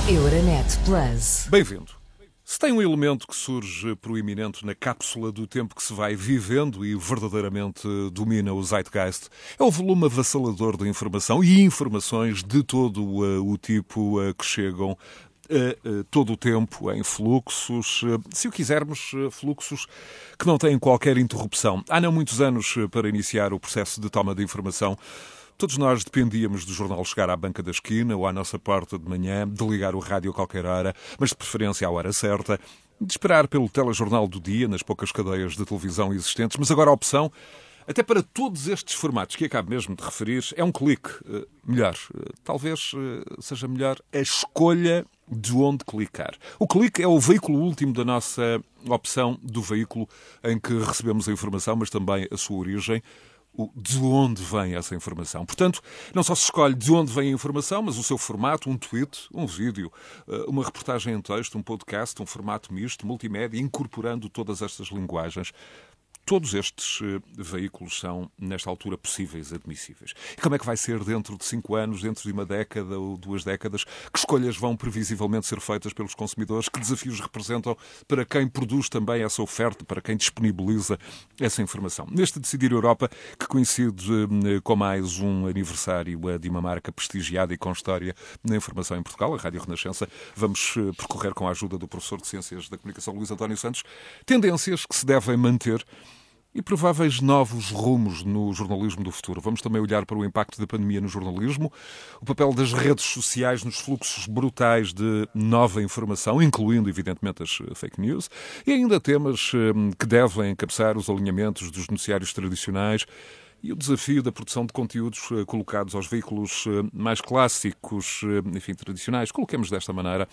Euronet Plus. Bem-vindo. Se tem um elemento que surge proeminente na cápsula do tempo que se vai vivendo e verdadeiramente domina o zeitgeist, é o volume avassalador de informação e informações de todo o tipo que chegam todo o tempo em fluxos, se o quisermos, fluxos que não têm qualquer interrupção. Há não muitos anos, para iniciar o processo de toma de informação, todos nós dependíamos do jornal chegar à banca da esquina ou à nossa porta de manhã, de ligar o rádio a qualquer hora, mas de preferência à hora certa, de esperar pelo telejornal do dia nas poucas cadeias de televisão existentes, mas agora a opção, até para todos estes formatos que acabo mesmo de referir, é um clique. Melhor, talvez seja melhor a escolha de onde clicar. O clique é o veículo último da nossa opção do veículo em que recebemos a informação, mas também a sua origem, de onde vem essa informação. Portanto, não só se escolhe de onde vem a informação, mas o seu formato, um tweet, um vídeo, uma reportagem em texto, um podcast, um formato misto, multimédia, incorporando todas estas linguagens. Todos estes veículos são, nesta altura, possíveis e admissíveis. E como é que vai ser dentro de 5 anos, dentro de uma década ou 2 décadas? Que escolhas vão previsivelmente ser feitas pelos consumidores? Que desafios representam para quem produz também essa oferta, para quem disponibiliza essa informação? Neste Decidir Europa, que coincide com mais um aniversário de uma marca prestigiada e com história na informação em Portugal, a Rádio Renascença, vamos percorrer com a ajuda do professor de Ciências da Comunicação, Luís António Santos, tendências que se devem manter e prováveis novos rumos no jornalismo do futuro. Vamos também olhar para o impacto da pandemia no jornalismo, o papel das redes sociais nos fluxos brutais de nova informação, incluindo, evidentemente, as fake news, e ainda temas que devem encabeçar os alinhamentos dos noticiários tradicionais e o desafio da produção de conteúdos colocados aos veículos mais clássicos, enfim, tradicionais. Coloquemos desta maneira,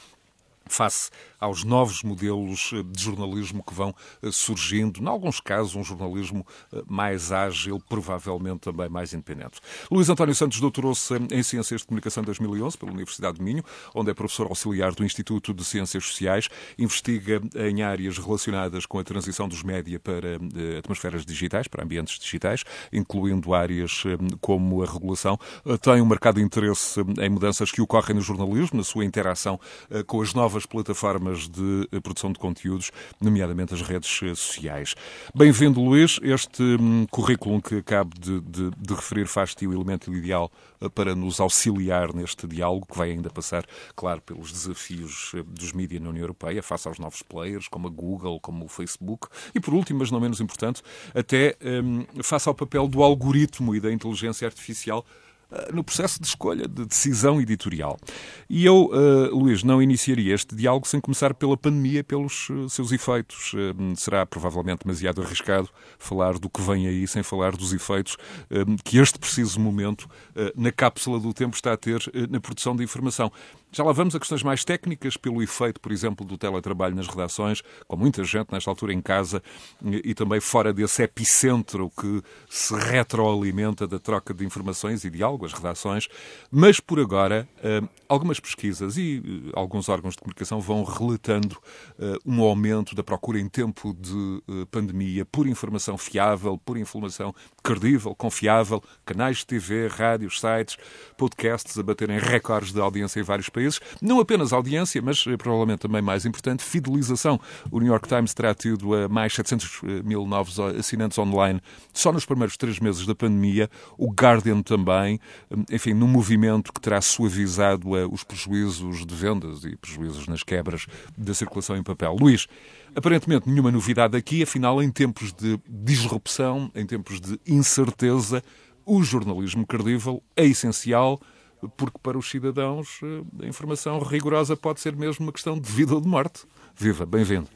face aos novos modelos de jornalismo que vão surgindo, em alguns casos um jornalismo mais ágil, provavelmente também mais independente. Luís António Santos doutorou-se em Ciências de Comunicação em 2011 pela Universidade de Minho, onde é professor auxiliar do Instituto de Ciências Sociais, investiga em áreas relacionadas com a transição dos média para atmosferas digitais, para ambientes digitais, incluindo áreas como a regulação. Tem um marcado interesse em mudanças que ocorrem no jornalismo, na sua interação com as novas plataformas de produção de conteúdos, nomeadamente as redes sociais. Bem-vindo, Luís. Este currículo que acabo de referir faz-te o elemento ideal para nos auxiliar neste diálogo, que vai ainda passar, claro, pelos desafios dos mídias na União Europeia, face aos novos players, como a Google, como o Facebook, e por último, mas não menos importante, até face ao papel do algoritmo e da inteligência artificial no processo de escolha, de decisão editorial. E eu, Luís, não iniciaria este diálogo sem começar pela pandemia, pelos seus efeitos. Será provavelmente demasiado arriscado falar do que vem aí sem falar dos efeitos que este preciso momento, na cápsula do tempo, está a ter na produção de informação. Já lá vamos a questões mais técnicas, pelo efeito, por exemplo, do teletrabalho nas redações, com muita gente nesta altura em casa e também fora desse epicentro que se retroalimenta da troca de informações e diálogo, as redações. Mas, por agora, algumas pesquisas e alguns órgãos de comunicação vão relatando um aumento da procura em tempo de pandemia por informação fiável, por informação credível, confiável, canais de TV, rádios, sites, podcasts a baterem recordes de audiência em vários países. Não apenas audiência, mas provavelmente também mais importante, fidelização. O New York Times terá tido mais 700 mil novos assinantes online só nos primeiros 3 meses da pandemia. O Guardian também, enfim, num movimento que terá suavizado os prejuízos de vendas e prejuízos nas quebras da circulação em papel. Luís, aparentemente nenhuma novidade aqui, afinal, em tempos de disrupção, em tempos de incerteza, o jornalismo credível é essencial, porque para os cidadãos a informação rigorosa pode ser mesmo uma questão de vida ou de morte. Viva, bem-vindo.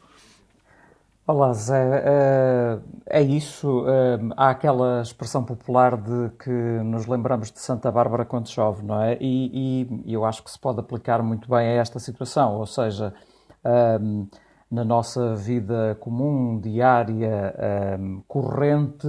Olá, Zé. É isso. Há aquela expressão popular de que nos lembramos de Santa Bárbara quando chove, não é? E eu acho que se pode aplicar muito bem a esta situação, ou seja, na nossa vida comum, diária, corrente,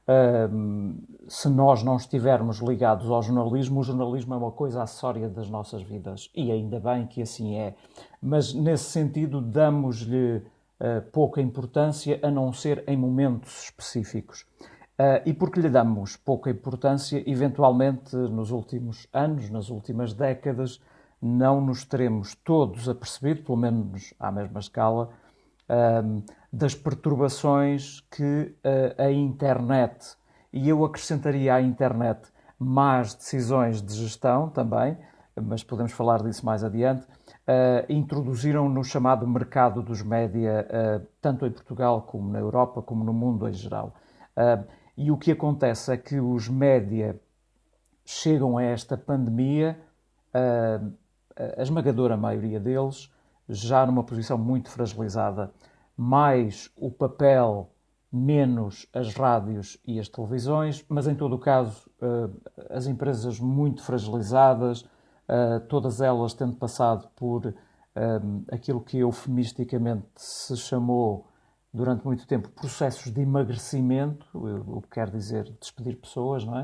se nós não estivermos ligados ao jornalismo, o jornalismo é uma coisa acessória das nossas vidas, e ainda bem que assim é. Mas, nesse sentido, damos-lhe pouca importância, a não ser em momentos específicos. E porque lhe damos pouca importância, eventualmente, nos últimos anos, nas últimas décadas, não nos teremos todos apercebido, pelo menos à mesma escala, das perturbações que a internet, e eu acrescentaria à internet más decisões de gestão também, mas podemos falar disso mais adiante, introduziram no chamado mercado dos média, tanto em Portugal como na Europa, como no mundo em geral. E o que acontece é que os média chegam a esta pandemia, a esmagadora maioria deles, já numa posição muito fragilizada, mais o papel, menos as rádios e as televisões, mas em todo o caso as empresas muito fragilizadas, todas elas tendo passado por aquilo que eufemisticamente se chamou durante muito tempo processos de emagrecimento, o que quer dizer despedir pessoas, não é?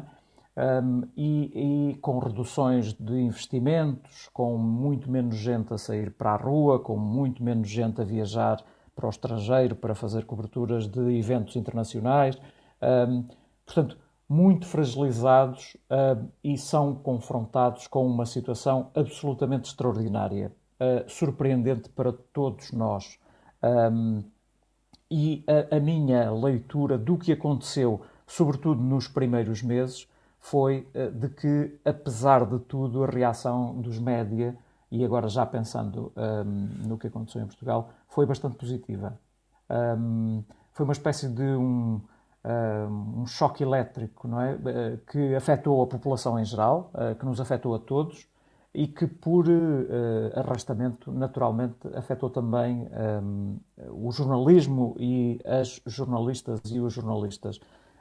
E com reduções de investimentos, com muito menos gente a sair para a rua, com muito menos gente a viajar para o estrangeiro para fazer coberturas de eventos internacionais. Portanto, muito fragilizados e são confrontados com uma situação absolutamente extraordinária, surpreendente para todos nós. E a minha leitura do que aconteceu, sobretudo nos primeiros meses, foi de que, apesar de tudo, a reação dos média, e agora já pensando no que aconteceu em Portugal, foi bastante positiva. Foi uma espécie de um choque elétrico, não é? Que afetou a população em geral, que nos afetou a todos e que, por arrastamento, naturalmente, afetou também o jornalismo e as jornalistas e os jornalistas.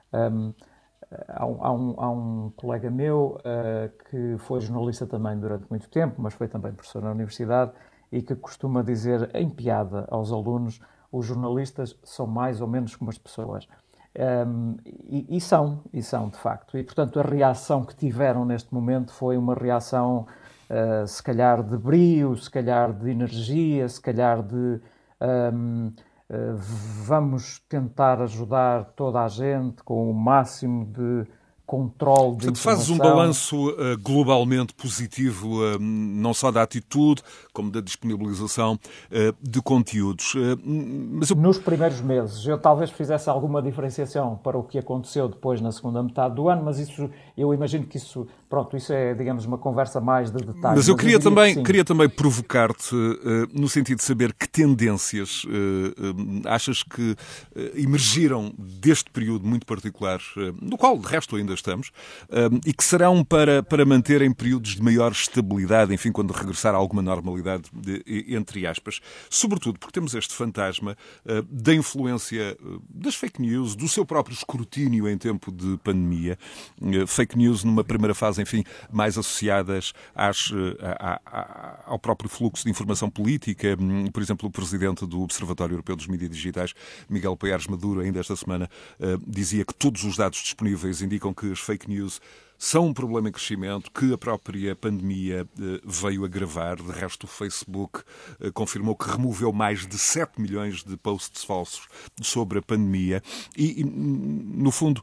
Há um colega meu que foi jornalista também durante muito tempo, mas foi também professor na universidade e que costuma dizer em piada aos alunos: os jornalistas são mais ou menos como as pessoas. E são de facto. E, portanto, a reação que tiveram neste momento foi uma reação, se calhar, de brio, se calhar de energia, se calhar de vamos tentar ajudar toda a gente com o máximo de controle de Portanto, informação. fazes um balanço globalmente positivo, não só da atitude, como da disponibilização de conteúdos. Nos primeiros meses, eu talvez fizesse alguma diferenciação para o que aconteceu depois na segunda metade do ano, mas isso, eu imagino que isso é, digamos, uma conversa mais de detalhes. Mas eu queria também provocar-te no sentido de saber que tendências achas que emergiram deste período muito particular, no qual, de resto, ainda estamos, e que serão para manter em períodos de maior estabilidade, enfim, quando regressar a alguma normalidade, entre aspas. Sobretudo porque temos este fantasma da influência das fake news, do seu próprio escrutínio em tempo de pandemia. Fake news numa primeira fase, enfim, mais associadas ao próprio fluxo de informação política. Por exemplo, o presidente do Observatório Europeu dos Mídias Digitais, Miguel Payares Maduro, ainda esta semana, dizia que todos os dados disponíveis indicam que as fake news são um problema em crescimento, que a própria pandemia veio agravar. De resto, o Facebook confirmou que removeu mais de 7 milhões de posts falsos sobre a pandemia. E no fundo,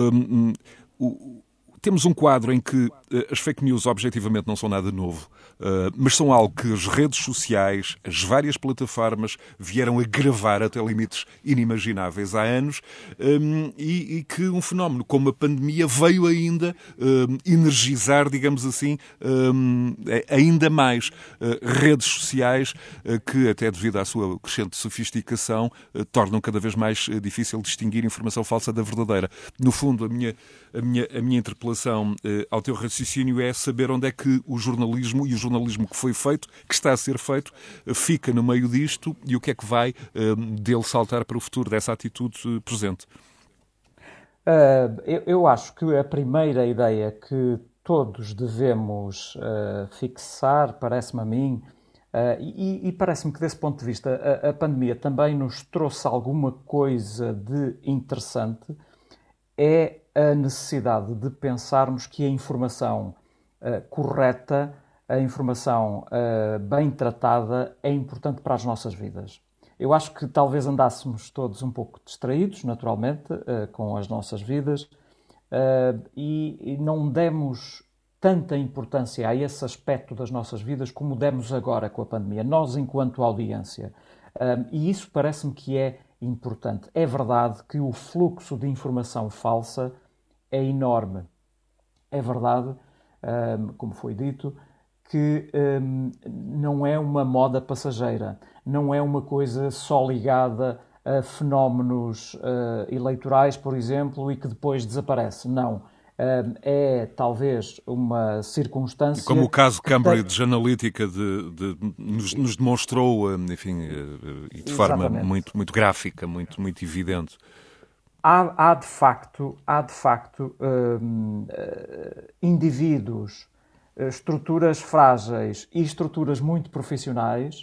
temos um quadro em que as fake news objetivamente não são nada novo, mas são algo que as redes sociais, as várias plataformas vieram agravar até limites inimagináveis há anos, e que um fenómeno como a pandemia veio ainda energizar, digamos assim, ainda mais redes sociais que, até devido à sua crescente sofisticação, tornam cada vez mais difícil distinguir informação falsa da verdadeira. No fundo, a minha interpelação ao teu raciocínio é saber onde é que o jornalismo e o jornalismo que foi feito, que está a ser feito, fica no meio disto e o que é que vai dele saltar para o futuro, dessa atitude presente. Eu acho que a primeira ideia que todos devemos fixar, parece-me a mim, e parece-me que desse ponto de vista a pandemia também nos trouxe alguma coisa de interessante, é a necessidade de pensarmos que a informação correta, a informação bem tratada é importante para as nossas vidas. Eu acho que talvez andássemos todos um pouco distraídos, naturalmente, com as nossas vidas, e não demos tanta importância a esse aspecto das nossas vidas como demos agora com a pandemia, nós enquanto audiência. E isso parece-me que é importante. É verdade que o fluxo de informação falsa é enorme. É verdade, como foi dito, que não é uma moda passageira, não é uma coisa só ligada a fenómenos eleitorais, por exemplo, e que depois desaparece. Não. É talvez uma circunstância... Como o caso Cambridge Analytica nos demonstrou, enfim, e de forma muito, muito gráfica, muito, muito evidente. Há de facto indivíduos, estruturas frágeis e estruturas muito profissionais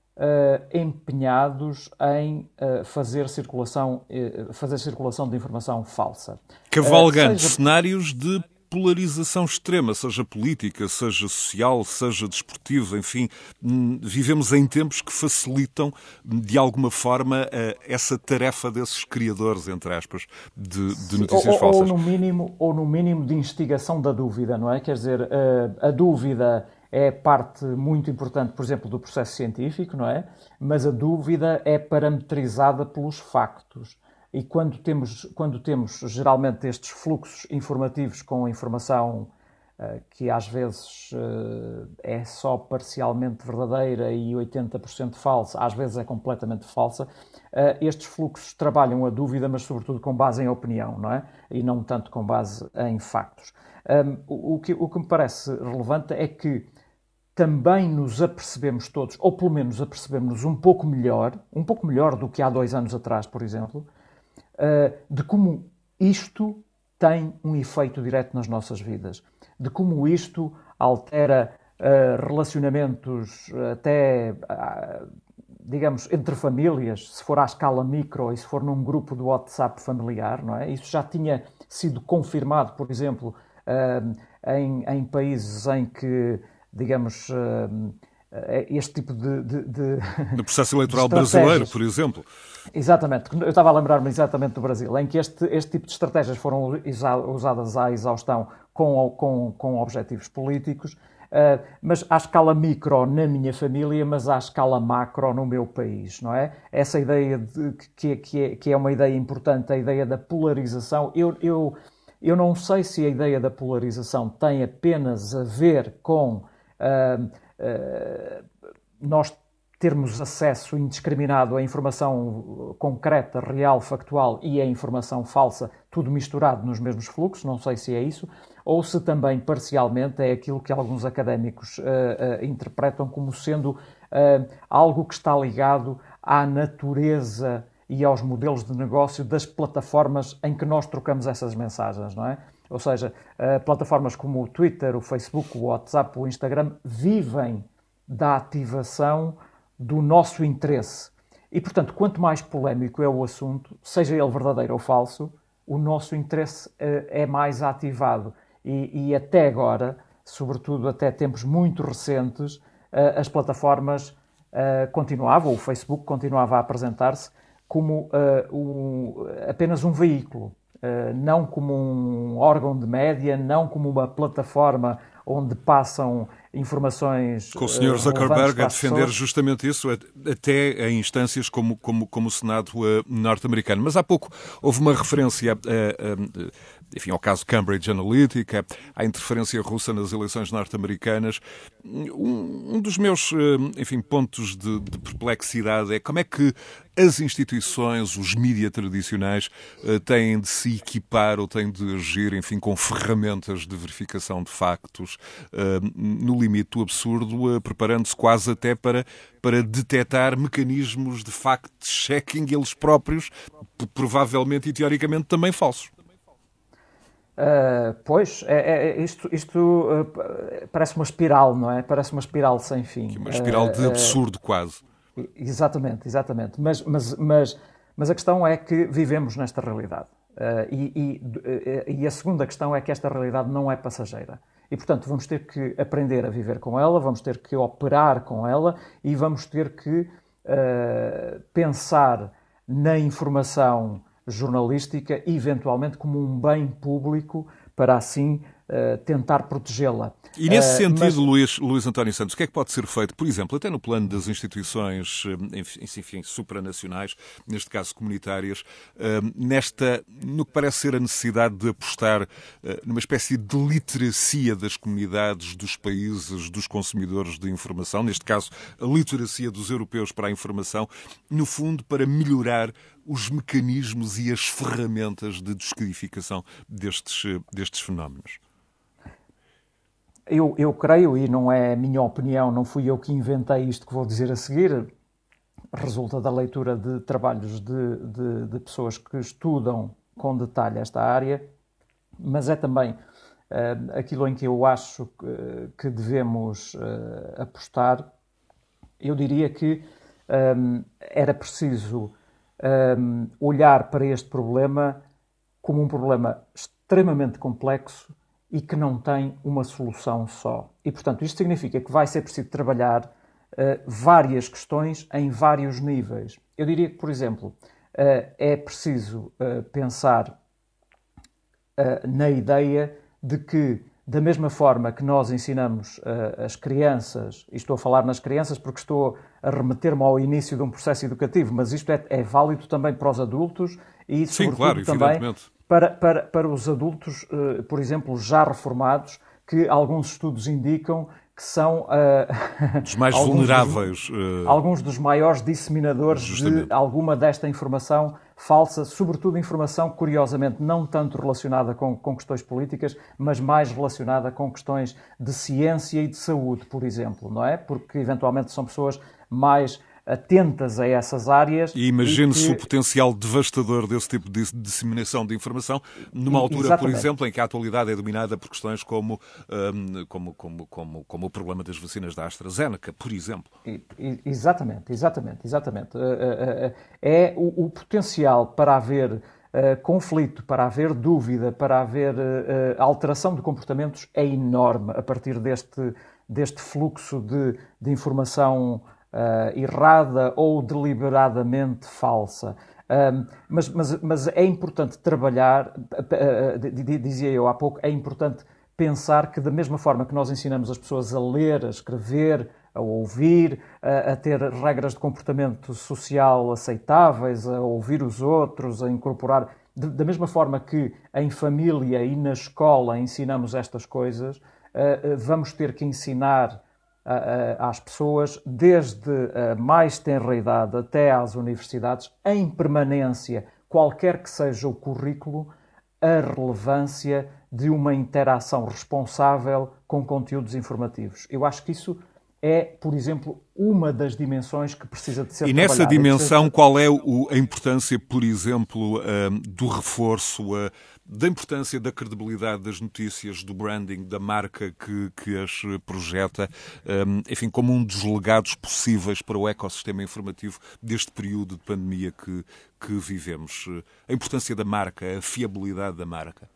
empenhados em fazer circulação de informação falsa. Cavalgando cenários de polarização extrema, seja política, seja social, seja desportiva, enfim, vivemos em tempos que facilitam, de alguma forma, essa tarefa desses criadores, entre aspas, de notícias falsas. Ou no mínimo de instigação da dúvida, não é? Quer dizer, a dúvida é parte muito importante, por exemplo, do processo científico, não é? Mas a dúvida é parametrizada pelos factos. E quando temos geralmente estes fluxos informativos com informação que às vezes é só parcialmente verdadeira e 80% falsa, às vezes é completamente falsa, estes fluxos trabalham a dúvida, mas sobretudo com base em opinião, não é? E não tanto com base em factos. O que me parece relevante é que também nos apercebemos todos, ou pelo menos apercebemos-nos um pouco melhor do que há 2 anos atrás, por exemplo, de como isto tem um efeito direto nas nossas vidas, de como isto altera relacionamentos até, digamos, entre famílias, se for à escala micro e se for num grupo do WhatsApp familiar, não é? Isso já tinha sido confirmado, por exemplo, em países em que, digamos, este tipo no processo eleitoral brasileiro, por exemplo. Exatamente. Eu estava a lembrar-me exatamente do Brasil, em que este tipo de estratégias foram usadas à exaustão com objetivos políticos, mas à escala micro na minha família, mas à escala macro no meu país, não é? Essa ideia que é uma ideia importante, a ideia da polarização. Eu não sei se a ideia da polarização tem apenas a ver com nós termos acesso indiscriminado à informação concreta, real, factual e à informação falsa, tudo misturado nos mesmos fluxos, não sei se é isso, ou se também parcialmente é aquilo que alguns académicos interpretam como sendo algo que está ligado à natureza e aos modelos de negócio das plataformas em que nós trocamos essas mensagens, não é? Ou seja, plataformas como o Twitter, o Facebook, o WhatsApp, o Instagram vivem da ativação do nosso interesse. E, portanto, quanto mais polémico é o assunto, seja ele verdadeiro ou falso, o nosso interesse é mais ativado. E até agora, sobretudo até tempos muito recentes, as plataformas continuavam, o Facebook continuava a apresentar-se como apenas um veículo, não como um órgão de média, não como uma plataforma onde passam informações. Com o Sr. Zuckerberg a defender justamente isso, até em instâncias como o Senado norte-americano. Mas há pouco houve uma referência enfim, ao caso Cambridge Analytica, à interferência russa nas eleições norte-americanas. Um dos meus, enfim, pontos de perplexidade é como é que as instituições, os mídias tradicionais, têm de se equipar ou têm de agir, enfim, com ferramentas de verificação de factos, no limite do absurdo, preparando-se quase até para detectar mecanismos de fact-checking eles próprios, provavelmente e teoricamente também falsos. Pois, isto parece uma espiral, não é? Parece uma espiral sem fim. Uma espiral de absurdo quase. Exatamente. Mas a questão é que vivemos nesta realidade. E a segunda questão é que esta realidade não é passageira. E, portanto, vamos ter que aprender a viver com ela, vamos ter que operar com ela e vamos ter que pensar na informação jornalística, eventualmente como um bem público, para assim tentar protegê-la. E nesse sentido, Luís António Santos, o que é que pode ser feito, por exemplo, até no plano das instituições, enfim, supranacionais, neste caso comunitárias, no que parece ser a necessidade de apostar numa espécie de literacia das comunidades, dos países, dos consumidores de informação, neste caso a literacia dos europeus para a informação, no fundo para melhorar os mecanismos e as ferramentas de descodificação destes fenómenos? Eu creio, e não é a minha opinião, não fui eu que inventei isto que vou dizer a seguir, resulta da leitura de trabalhos de pessoas que estudam com detalhe esta área, mas é também aquilo em que eu acho que devemos apostar. Eu diria que era preciso olhar para este problema como um problema extremamente complexo e que não tem uma solução só. E, portanto, isto significa que vai ser preciso trabalhar várias questões em vários níveis. Eu diria que, por exemplo, é preciso pensar na ideia de que, da mesma forma que nós ensinamos as crianças, e estou a falar nas crianças porque estou a remeter-me ao início de um processo educativo, mas isto é válido também para os adultos e, sim, sobretudo, claro, também evidentemente, para os adultos, por exemplo, já reformados, que alguns estudos indicam que são dos mais vulneráveis. Alguns dos maiores disseminadores justamente de alguma desta informação falsa, sobretudo informação, curiosamente, não tanto relacionada com questões políticas, mas mais relacionada com questões de ciência e de saúde, por exemplo, não é? Porque, eventualmente, são pessoas mais atentas a essas áreas. E imagine-se o potencial devastador desse tipo de disseminação de informação numa altura, exatamente, por exemplo, em que a atualidade é dominada por questões como o problema das vacinas da AstraZeneca, por exemplo. Exatamente. É o potencial para haver conflito, para haver dúvida, para haver alteração de comportamentos é enorme a partir deste fluxo de informação errada ou deliberadamente falsa. Mas é importante trabalhar, dizia eu há pouco, é importante pensar que da mesma forma que nós ensinamos as pessoas a ler, a escrever, a ouvir, a ter regras de comportamento social aceitáveis, a ouvir os outros, a incorporar... Da mesma forma que em família e na escola ensinamos estas coisas, vamos ter que ensinar às pessoas, desde a mais tenra idade até às universidades, em permanência, qualquer que seja o currículo, a relevância de uma interação responsável com conteúdos informativos. Eu acho que isso é, por exemplo, uma das dimensões que precisa de ser trabalhada. E nessa dimensão, qual é a importância, por exemplo, do reforço, da importância da credibilidade das notícias, do branding, da marca que as projeta, enfim, como um dos legados possíveis para o ecossistema informativo deste período de pandemia que vivemos? A importância da marca, a fiabilidade da marca.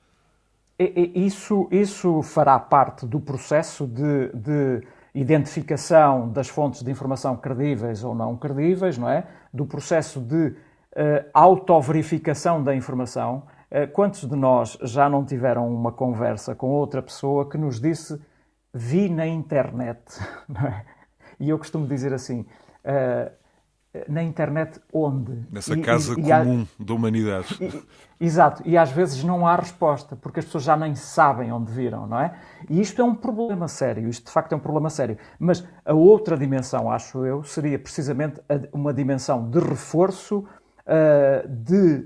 Isso fará parte do processo de identificação das fontes de informação credíveis ou não credíveis, não é? Do processo de autoverificação da informação. Quantos de nós já não tiveram uma conversa com outra pessoa que nos disse vi na internet, não é? E eu costumo dizer assim, na internet onde? Nessa casa comum da humanidade. Exato, e às vezes não há resposta, porque as pessoas já nem sabem onde viram, não é? E isto é um problema sério, isto de facto é um problema sério. Mas a outra dimensão, acho eu, seria precisamente uma dimensão de reforço de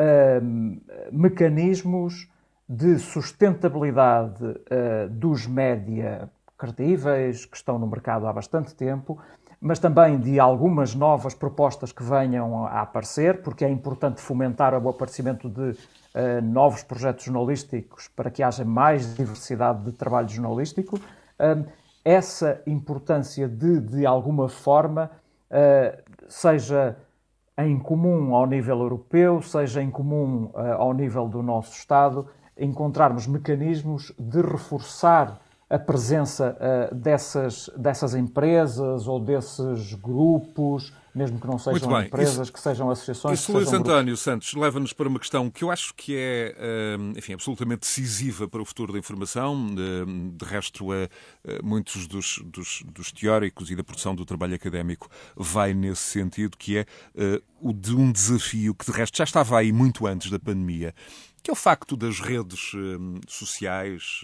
mecanismos de sustentabilidade dos média credíveis, que estão no mercado há bastante tempo, mas também de algumas novas propostas que venham a aparecer, porque é importante fomentar o aparecimento de novos projetos jornalísticos para que haja mais diversidade de trabalho jornalístico. Essa importância de alguma forma, seja em comum ao nível europeu, seja em comum ao nível do nosso Estado, encontrarmos mecanismos de reforçar a presença dessas empresas ou desses grupos, mesmo que não sejam empresas, que sejam associações. Isso, Luís António Santos, leva-nos para uma questão que eu acho que é, enfim, absolutamente decisiva para o futuro da informação. De resto, muitos dos teóricos e da produção do trabalho académico vai nesse sentido, que é o de um desafio que, de resto, já estava aí muito antes da pandemia, que é o facto das redes sociais,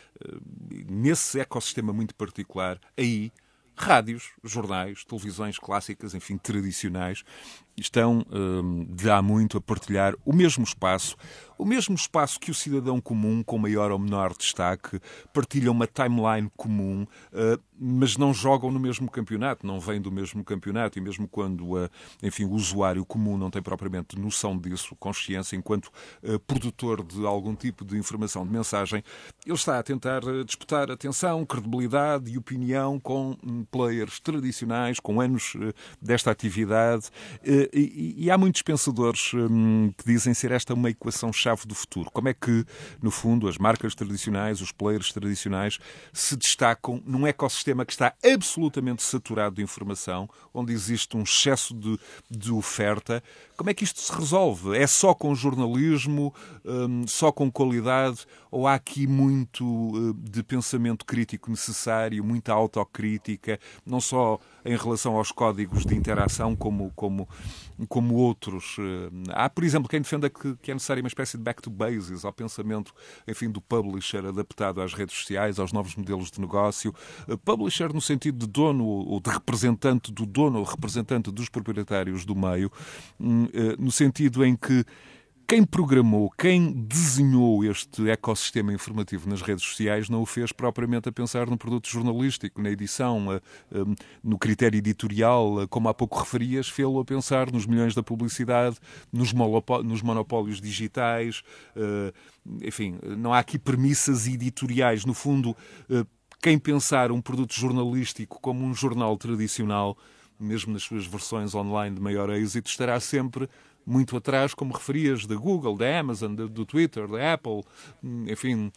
nesse ecossistema muito particular, aí, rádios, jornais, televisões clássicas, enfim, tradicionais, estão de há muito a partilhar o mesmo espaço que o cidadão comum, com maior ou menor destaque, partilham uma timeline comum, mas não jogam no mesmo campeonato, não vêm do mesmo campeonato, e mesmo quando, enfim, o usuário comum não tem propriamente noção disso, consciência, enquanto produtor de algum tipo de informação, de mensagem, ele está a tentar disputar atenção, credibilidade e opinião com players tradicionais, com anos desta atividade, e há muitos pensadores que dizem ser esta uma equação-chave do futuro. Como é que, no fundo, as marcas tradicionais, os players tradicionais, se destacam num ecossistema que está absolutamente saturado de informação, onde existe um excesso de oferta? Como é que isto se resolve? É só com jornalismo, só com qualidade, ou há aqui muito de pensamento crítico necessário, muita autocrítica, não só em relação aos códigos de interação, como outros? Há, por exemplo, quem defenda que é necessária uma espécie de back to basics, ao pensamento, enfim, do publisher adaptado às redes sociais, aos novos modelos de negócio. Publisher no sentido de dono ou de representante do dono ou representante dos proprietários do meio, no sentido em que quem programou, quem desenhou este ecossistema informativo nas redes sociais não o fez propriamente a pensar no produto jornalístico, na edição, no critério editorial, como há pouco referias, fê-lo a pensar nos milhões da publicidade, nos monopólios digitais. Enfim, não há aqui premissas editoriais. No fundo, quem pensar um produto jornalístico como um jornal tradicional, mesmo nas suas versões online de maior êxito, estará sempre muito atrás, como referias, da Google, da Amazon, do Twitter, da Apple, enfim,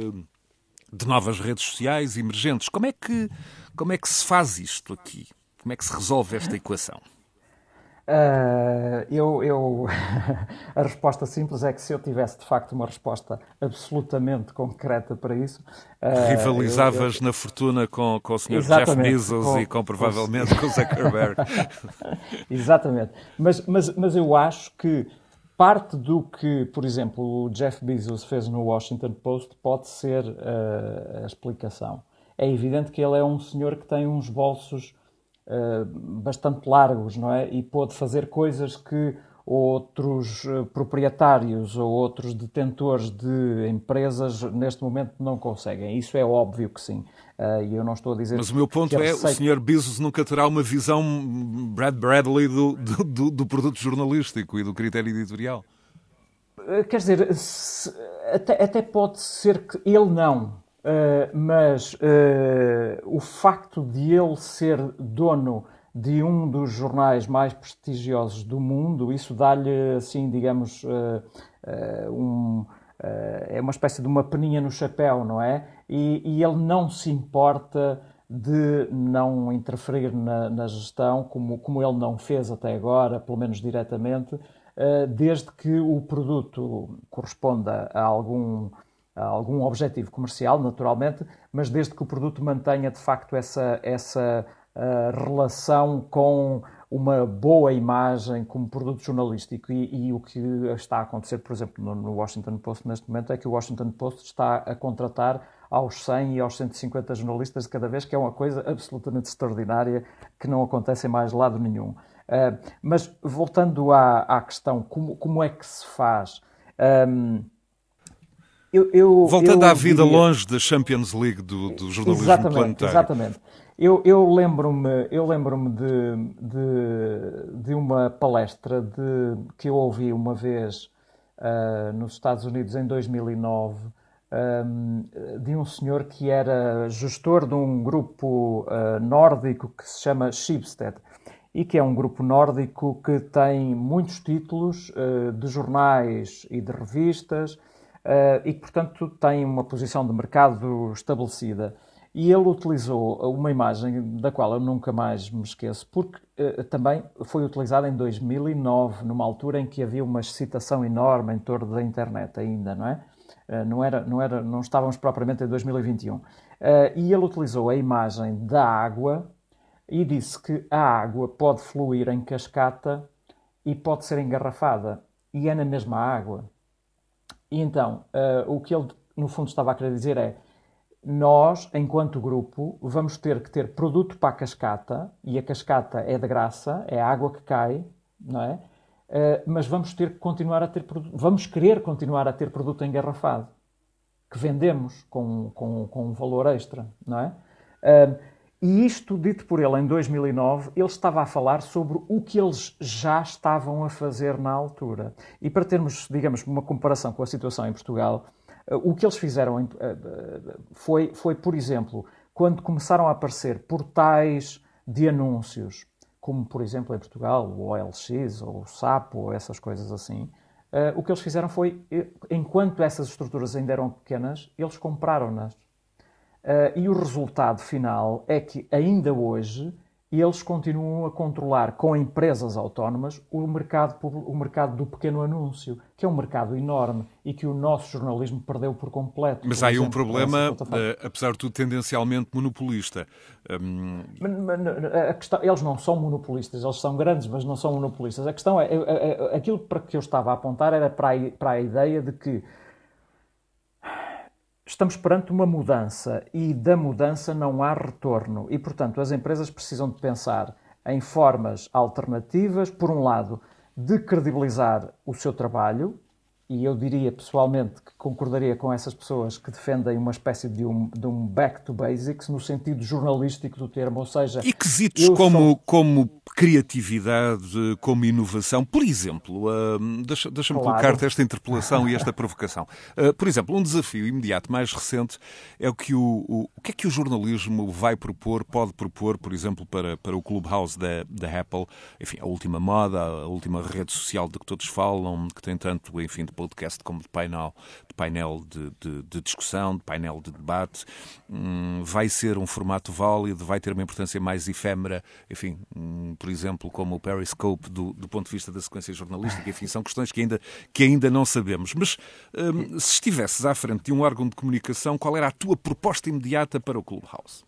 de novas redes sociais emergentes. Como é que se faz isto aqui? Como é que se resolve esta equação? A resposta simples é que se eu tivesse de facto uma resposta absolutamente concreta para isso... Rivalizavas na fortuna com o Sr. Jeff Bezos e provavelmente com o Zuckerberg. Exatamente. Mas eu acho que parte do que, por exemplo, o Jeff Bezos fez no Washington Post pode ser a explicação. É evidente que ele é um senhor que tem uns bolsos bastante largos, não é? E pôde fazer coisas que outros proprietários ou outros detentores de empresas neste momento não conseguem. Isso é óbvio que sim. E eu não estou a dizer... Mas o meu ponto é, o Sr. Bezos nunca terá uma visão Brad Bradley do produto jornalístico e do critério editorial. Quer dizer, até pode ser que ele não... mas o facto de ele ser dono de um dos jornais mais prestigiosos do mundo, isso dá-lhe, assim, digamos, é uma espécie de uma peninha no chapéu, não é? E ele não se importa de não interferir na gestão, como ele não fez até agora, pelo menos diretamente, desde que o produto corresponda a algum objetivo comercial, naturalmente, mas desde que o produto mantenha, de facto, essa relação com uma boa imagem como produto jornalístico. E o que está a acontecer, por exemplo, no Washington Post neste momento, é que o Washington Post está a contratar aos 100 e aos 150 jornalistas de cada vez, que é uma coisa absolutamente extraordinária, que não acontece em mais lado nenhum. Mas, voltando à questão, como é que se faz... Voltando à vida longe da Champions League do jornalismo planetário. Exatamente. Eu lembro-me de uma palestra que eu ouvi uma vez nos Estados Unidos em 2009, de um senhor que era gestor de um grupo nórdico que se chama Schibsted, e que é um grupo nórdico que tem muitos títulos de jornais e de revistas, e que, portanto, tem uma posição de mercado estabelecida. E ele utilizou uma imagem da qual eu nunca mais me esqueço, porque também foi utilizada em 2009, numa altura em que havia uma excitação enorme em torno da internet ainda, não é? Não estávamos propriamente em 2021. E ele utilizou a imagem da água e disse que a água pode fluir em cascata e pode ser engarrafada. E é na mesma água. E então, o que ele, no fundo, estava a querer dizer é: nós, enquanto grupo, vamos ter que ter produto para a cascata, e a cascata é de graça, é a água que cai, não é? Mas vamos ter que continuar a ter vamos querer continuar a ter produto engarrafado, que vendemos com um valor extra, não é? E isto, dito por ele em 2009, ele estava a falar sobre o que eles já estavam a fazer na altura. E para termos, digamos, uma comparação com a situação em Portugal, o que eles fizeram foi, por exemplo, quando começaram a aparecer portais de anúncios, como, por exemplo, em Portugal, o OLX, ou o Sapo, ou essas coisas assim, o que eles fizeram foi, enquanto essas estruturas ainda eram pequenas, eles compraram-nas. E o resultado final é que, ainda hoje, eles continuam a controlar com empresas autónomas o mercado do pequeno anúncio, que é um mercado enorme e que o nosso jornalismo perdeu por completo. Mas há aí um problema, apesar de tudo, tendencialmente monopolista. Eles não são monopolistas, eles são grandes, mas não são monopolistas. A questão é aquilo para que eu estava a apontar era para a ideia de que estamos perante uma mudança e da mudança não há retorno. E, portanto, as empresas precisam de pensar em formas alternativas, por um lado, de credibilizar o seu trabalho, e eu diria pessoalmente que concordaria com essas pessoas que defendem uma espécie de um back to basics, no sentido jornalístico do termo, ou seja... E quesitos como criatividade, como inovação, por exemplo, deixa-me colocar-te esta interpelação e esta provocação. Por exemplo, um desafio imediato mais recente é o que o que é que o jornalismo vai propor, pode propor, por exemplo, para o Clubhouse da Apple, enfim, a última moda, a última rede social de que todos falam, que tem tanto, enfim, de podcast como de painel de discussão, de painel de debate. Vai ser um formato válido, vai ter uma importância mais efêmera, enfim, por exemplo, como o Periscope do ponto de vista da sequência jornalística, enfim, são questões que ainda não sabemos. Mas se estivesses à frente de um órgão de comunicação, qual era a tua proposta imediata para o Clubhouse?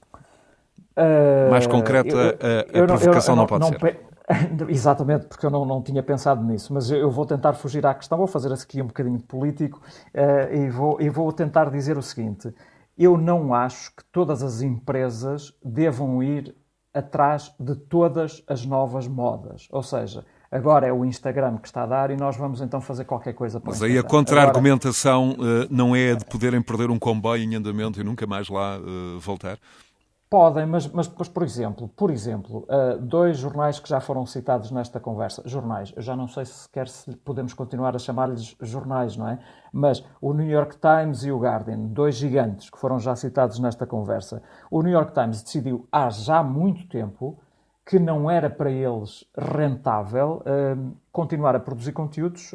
Mais concreta, a provocação não pode ser. Exatamente, porque eu não tinha pensado nisso, mas eu vou tentar fugir à questão, vou fazer aqui um bocadinho de político e vou tentar dizer o seguinte: eu não acho que todas as empresas devam ir atrás de todas as novas modas, ou seja, agora é o Instagram que está a dar e nós vamos então fazer qualquer coisa para o Instagram. Mas aí a contra-argumentação não é a de poderem perder um comboio em andamento e nunca mais lá voltar? Podem, mas por exemplo, dois jornais que já foram citados nesta conversa, jornais, eu já não sei sequer se podemos continuar a chamar-lhes jornais, não é? Mas o New York Times e o Guardian, dois gigantes que foram já citados nesta conversa. O New York Times decidiu há já muito tempo que não era para eles rentável continuar a produzir conteúdos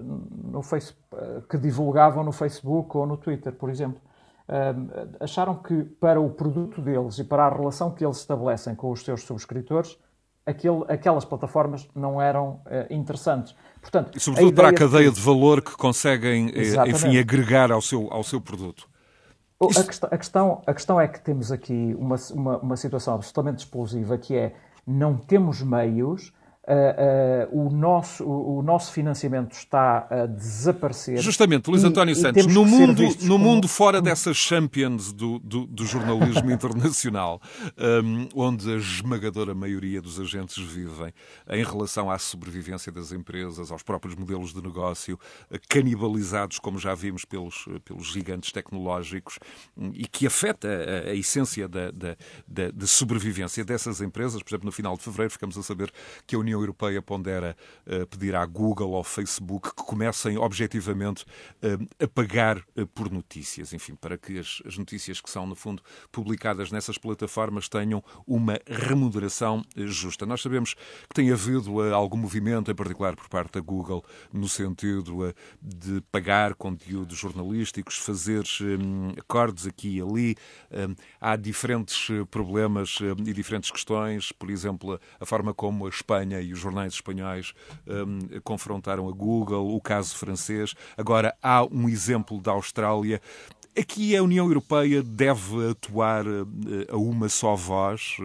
que divulgavam no Facebook ou no Twitter, por exemplo. Acharam que para o produto deles e para a relação que eles estabelecem com os seus subscritores, aquelas plataformas não eram interessantes. Portanto, e sobretudo para a cadeia de valor que conseguem, enfim, agregar ao seu produto. A questão é que temos aqui uma situação absolutamente explosiva, que é: não temos meios. O nosso financiamento está a desaparecer. Justamente, Luís António Santos, no mundo fora dessas champions do jornalismo internacional, onde a esmagadora maioria dos agentes vivem, em relação à sobrevivência das empresas, aos próprios modelos de negócio, canibalizados, como já vimos, pelos gigantes tecnológicos, e que afeta a essência da sobrevivência dessas empresas. Por exemplo, no final de fevereiro ficamos a saber que a União União Europeia pondera pedir à Google ou Facebook que comecem objetivamente a pagar por notícias, enfim, para que as notícias que são, no fundo, publicadas nessas plataformas tenham uma remuneração justa. Nós sabemos que tem havido algum movimento, em particular por parte da Google, no sentido de pagar conteúdos jornalísticos, fazer acordos aqui e ali. Há diferentes problemas e diferentes questões, por exemplo, a forma como a Espanha e os jornais espanhóis confrontaram a Google, o caso francês. Agora há um exemplo da Austrália. Aqui a União Europeia deve atuar a uma só voz?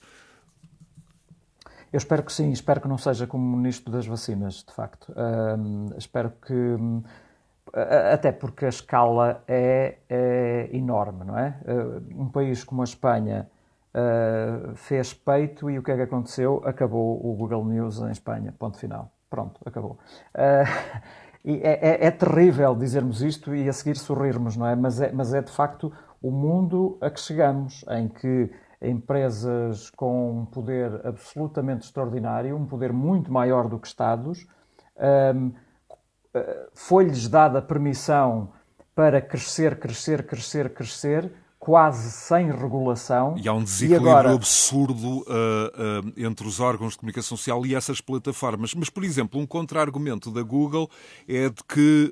Eu espero que sim, espero que não seja como o ministro das vacinas, de facto. Espero que... Até porque a escala é enorme, não é? Um país como a Espanha fez peito e o que é que aconteceu? Acabou o Google News em Espanha, ponto final. Pronto, acabou. E é terrível dizermos isto e a seguir sorrirmos, não é? Mas é de facto o mundo a que chegamos, em que empresas com um poder absolutamente extraordinário, um poder muito maior do que Estados, foi-lhes dada permissão para crescer, quase sem regulação. E há um desequilíbrio absurdo entre os órgãos de comunicação social e essas plataformas. Mas, por exemplo, um contra-argumento da Google é de que...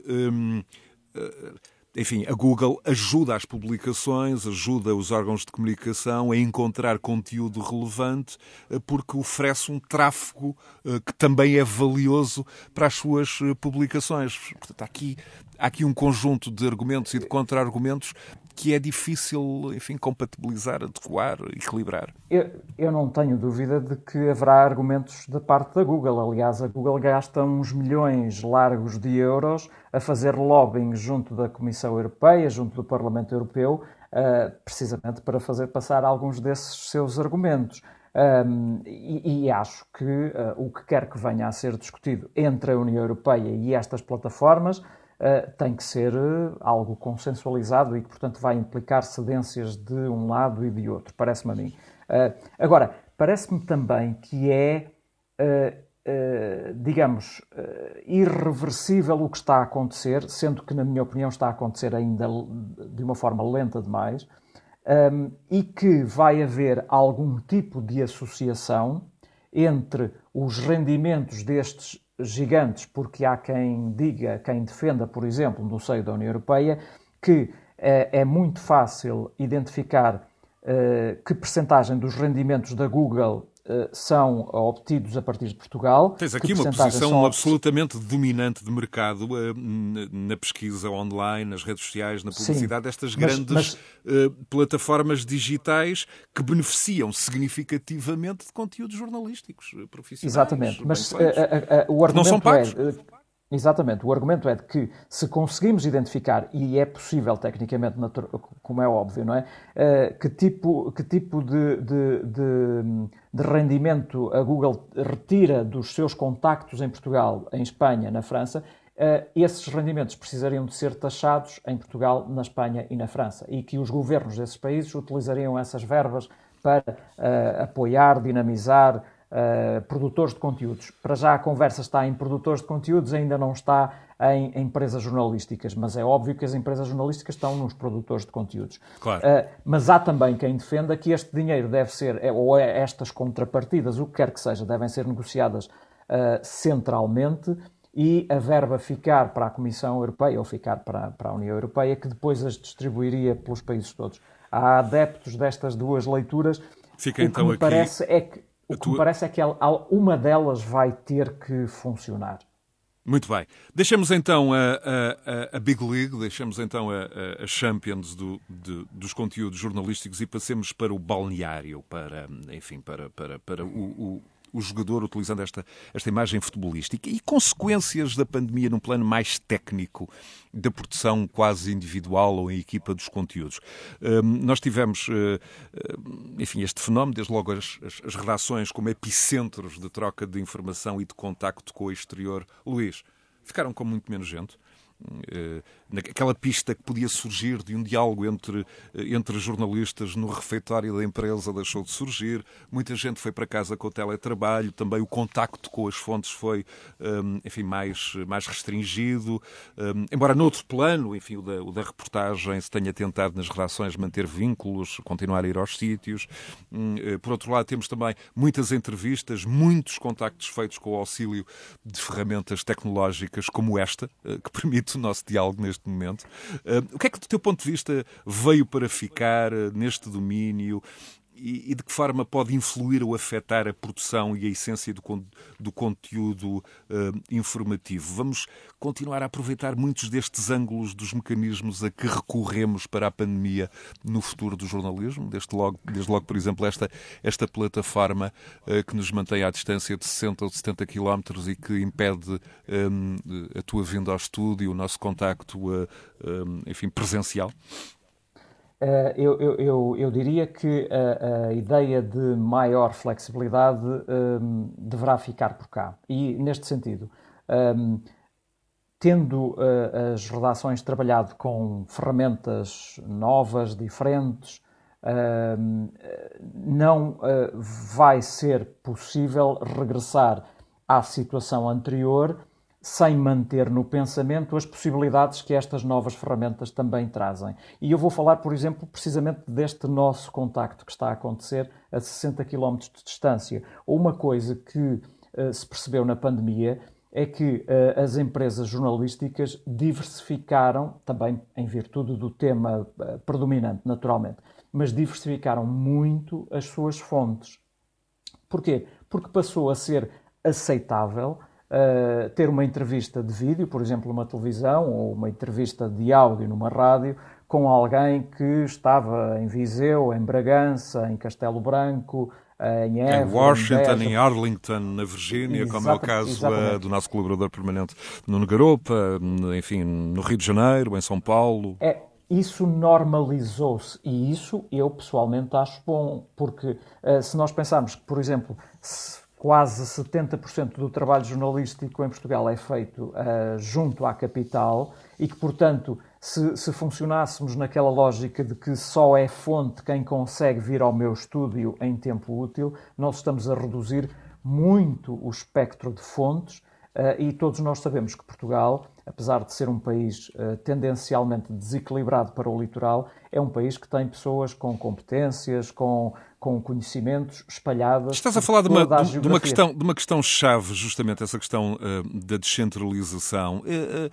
Enfim, a Google ajuda as publicações, ajuda os órgãos de comunicação a encontrar conteúdo relevante porque oferece um tráfego que também é valioso para as suas publicações. Portanto, há aqui um conjunto de argumentos e de contra-argumentos que é difícil, enfim, compatibilizar, adequar, equilibrar. Eu não tenho dúvida de que haverá argumentos da parte da Google. Aliás, a Google gasta uns milhões largos de euros a fazer lobbying junto da Comissão Europeia, junto do Parlamento Europeu, precisamente para fazer passar alguns desses seus argumentos. E acho que o que quer que venha a ser discutido entre a União Europeia e estas plataformas tem que ser algo consensualizado e que, portanto, vai implicar cedências de um lado e de outro, parece-me a mim. Agora, parece-me também que digamos, irreversível o que está a acontecer, sendo que, na minha opinião, está a acontecer ainda de uma forma lenta demais, e que vai haver algum tipo de associação entre os rendimentos destes gigantes, porque há quem diga, quem defenda, por exemplo, no seio da União Europeia, que é muito fácil identificar que percentagem dos rendimentos da Google são obtidos a partir de Portugal. Tens aqui uma posição absolutamente dominante de mercado na pesquisa online, nas redes sociais, na publicidade, destas grandes plataformas digitais que beneficiam significativamente de conteúdos jornalísticos profissionais. Exatamente, mas o argumento não são pagos. Exatamente. O argumento é de que se conseguimos identificar, e é possível tecnicamente, como é óbvio, não é? Que tipo de rendimento a Google retira dos seus contactos em Portugal, em Espanha, na França, esses rendimentos precisariam de ser taxados em Portugal, na Espanha e na França, e que os governos desses países utilizariam essas verbas para apoiar, dinamizar produtores de conteúdos. Para já a conversa está em produtores de conteúdos, ainda não está em empresas jornalísticas, mas é óbvio que as empresas jornalísticas estão nos produtores de conteúdos. Claro. Mas há também quem defenda que este dinheiro deve ser, ou estas contrapartidas, o que quer que seja, devem ser negociadas centralmente e a verba ficar para a Comissão Europeia ou ficar para a União Europeia, que depois as distribuiria pelos países todos. Há adeptos destas duas leituras. Fica então aqui... O que me parece é que uma delas vai ter que funcionar. Muito bem. Deixamos então a Big League, deixamos então a Champions dos conteúdos jornalísticos e passemos para o balneário, para o jogador utilizando esta imagem futebolística e consequências da pandemia num plano mais técnico da produção quase individual ou em equipa dos conteúdos. Nós tivemos, enfim, este fenómeno, desde logo as redações como epicentros de troca de informação e de contacto com o exterior. Luís, ficaram com muito menos gente. naquela pista que podia surgir de um diálogo entre jornalistas no refeitório da empresa deixou de surgir, muita gente foi para casa com o teletrabalho, também o contacto com as fontes foi, enfim, mais restringido, embora noutro plano, enfim, o da reportagem se tenha tentado nas redações manter vínculos, continuar a ir aos sítios. Por outro lado, temos também muitas entrevistas, muitos contactos feitos com o auxílio de ferramentas tecnológicas como esta, que permite o nosso diálogo neste momento. O que é que, do teu ponto de vista, veio para ficar neste domínio e de que forma pode influir ou afetar a produção e a essência do conteúdo informativo? Vamos continuar a aproveitar muitos destes ângulos dos mecanismos a que recorremos para a pandemia no futuro do jornalismo? Desde logo, por exemplo, esta plataforma que nos mantém à distância de 60 ou 70 quilómetros e que impede a tua vinda ao estúdio, o nosso contacto, enfim, presencial? Eu diria que a ideia de maior flexibilidade deverá ficar por cá. E, neste sentido, tendo as redações trabalhado com ferramentas novas, diferentes, não vai ser possível regressar à situação anterior sem manter no pensamento as possibilidades que estas novas ferramentas também trazem. E eu vou falar, por exemplo, precisamente deste nosso contacto que está a acontecer a 60 km de distância. Uma coisa que se percebeu na pandemia é que as empresas jornalísticas diversificaram, também em virtude do tema predominante, naturalmente, mas diversificaram muito as suas fontes. Porquê? Porque passou a ser aceitável ter uma entrevista de vídeo, por exemplo, numa televisão, ou uma entrevista de áudio numa rádio, com alguém que estava em Viseu, em Bragança, em Castelo Branco, em Évora, em Washington, em Arlington, na Virgínia, como é o caso do nosso colaborador permanente no Garopa, enfim, no Rio de Janeiro, em São Paulo. Isso normalizou-se e isso eu pessoalmente acho bom, porque se nós pensarmos que, por exemplo, quase 70% do trabalho jornalístico em Portugal é feito junto à capital e que, portanto, se funcionássemos naquela lógica de que só é fonte quem consegue vir ao meu estúdio em tempo útil, nós estamos a reduzir muito o espectro de fontes e todos nós sabemos que Portugal, apesar de ser um país tendencialmente desequilibrado para o litoral, é um país que tem pessoas com competências, com conhecimentos espalhadas. Estás a falar de uma questão-chave, justamente essa questão da descentralização.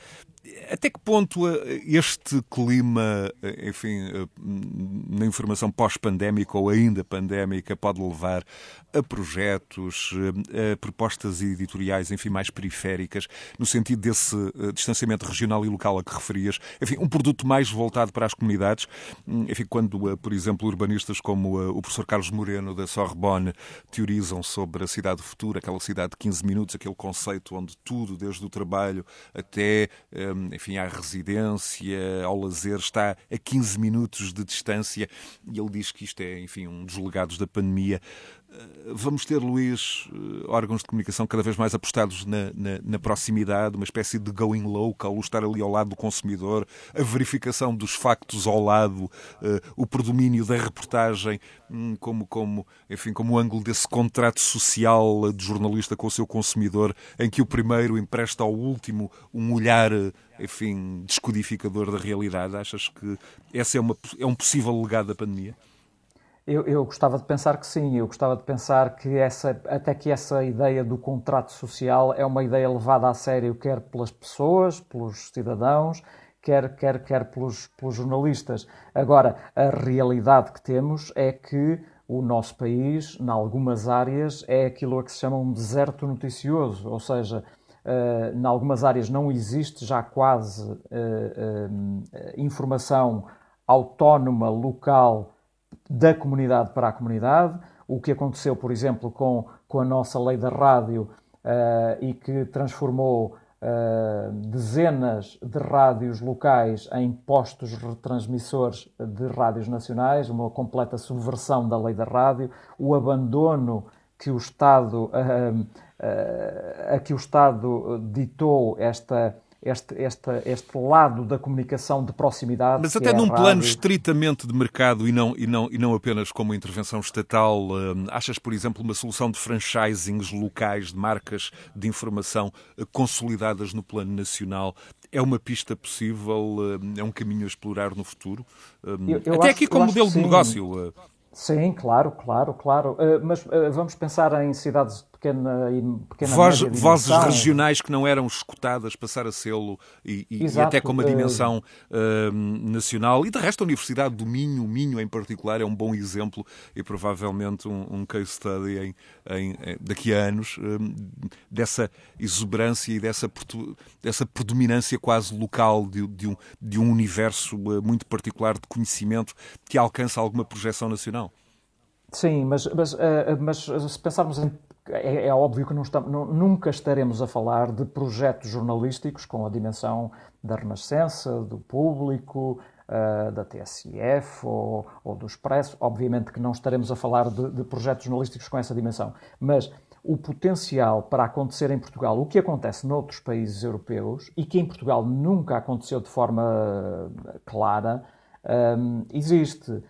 Até que ponto este clima, enfim, na informação pós-pandémica ou ainda pandémica pode levar a projetos, a propostas editoriais, enfim, mais periféricas, no sentido desse distanciamento regional e local a que referias, enfim, um produto mais voltado para as comunidades, enfim, quando, por exemplo, urbanistas como o professor Carlos Moreno da Sorbonne teorizam sobre a cidade do futuro, aquela cidade de 15 minutos, aquele conceito onde tudo, desde o trabalho até, enfim, à residência, ao lazer, está a 15 minutos de distância, e ele diz que isto é, enfim, um dos legados da pandemia. Vamos ter, Luís, órgãos de comunicação cada vez mais apostados na proximidade, uma espécie de going local, o estar ali ao lado do consumidor, a verificação dos factos ao lado, o predomínio da reportagem enfim, como ângulo desse contrato social do jornalista com o seu consumidor, em que o primeiro empresta ao último um olhar, enfim, descodificador da realidade. Achas que esse é um possível legado da pandemia? Eu gostava de pensar que sim, eu gostava de pensar que até que essa ideia do contrato social é uma ideia levada a sério quer pelas pessoas, pelos cidadãos, quer pelos jornalistas. Agora, a realidade que temos é que o nosso país, em algumas áreas, é aquilo a que se chama um deserto noticioso, ou seja, em algumas áreas não existe já quase informação autónoma, local, da comunidade para a comunidade. O que aconteceu, por exemplo, com a nossa lei da rádio e que transformou dezenas de rádios locais em postos retransmissores de rádios nacionais, uma completa subversão da lei da rádio, o abandono que a que o Estado ditou esta este lado da comunicação de proximidade. Mas que até é a num plano rádio. estritamente de mercado e não apenas como intervenção estatal, achas, por exemplo, uma solução de franchisings locais, de marcas de informação consolidadas no plano nacional, é uma pista possível, é um caminho a explorar no futuro? Até aqui Eu como acho que modelo de sim. negócio. Sim, claro, claro, claro. Mas vamos pensar em cidades de pequena média Vozes dimensão. regionais que não eram escutadas passar a sê-lo e até com Exato. uma dimensão nacional. E de resto a Universidade do Minho, o Minho em particular, é um bom exemplo e provavelmente um case study daqui a anos dessa exuberância e dessa predominância quase local de um universo muito particular de conhecimento que alcança alguma projeção nacional. Sim, mas se pensarmos em. É óbvio que nunca estaremos a falar de projetos jornalísticos com a dimensão da Renascença, do Público, da TSF ou do Expresso. Obviamente que não estaremos a falar de projetos jornalísticos com essa dimensão. Mas o potencial para acontecer em Portugal, o que acontece noutros países europeus e que em Portugal nunca aconteceu de forma clara, existe.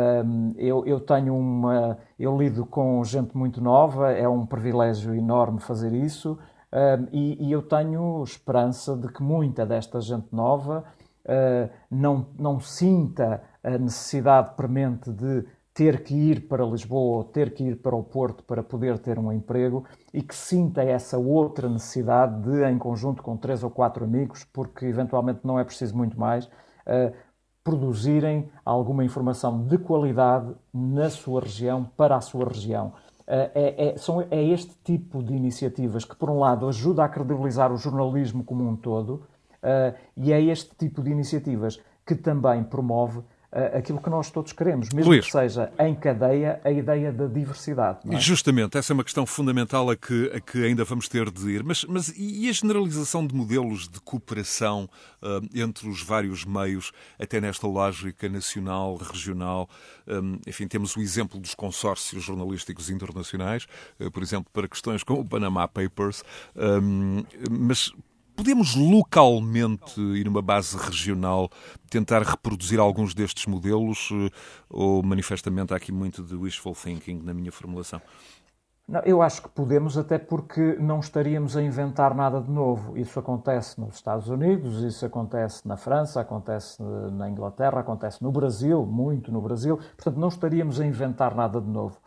Eu lido com gente muito nova, é um privilégio enorme fazer isso, e eu tenho esperança de que muita desta gente nova não sinta a necessidade premente de ter que ir para Lisboa ou ter que ir para o Porto para poder ter um emprego e que sinta essa outra necessidade de, em conjunto com 3 ou 4 amigos, porque eventualmente não é preciso muito mais, produzirem alguma informação de qualidade na sua região, para a sua região. É este tipo de iniciativas que, por um lado, ajuda a credibilizar o jornalismo como um todo, e é este tipo de iniciativas que também promove aquilo que nós todos queremos, mesmo Luís. que seja em cadeia a ideia da diversidade. Não é? Justamente, essa é uma questão fundamental a que ainda vamos ter de ir. Mas e a generalização de modelos de cooperação entre os vários meios, até nesta lógica nacional, regional? Enfim, temos o exemplo dos consórcios jornalísticos internacionais, por exemplo, para questões como o Panama Papers, mas podemos localmente e numa base regional tentar reproduzir alguns destes modelos ou manifestamente há aqui muito de wishful thinking na minha formulação? Não, eu acho que podemos, até porque não estaríamos a inventar nada de novo. Isso acontece nos Estados Unidos, isso acontece na França, acontece na Inglaterra, acontece no Brasil, muito no Brasil. Portanto, não estaríamos a inventar nada de novo.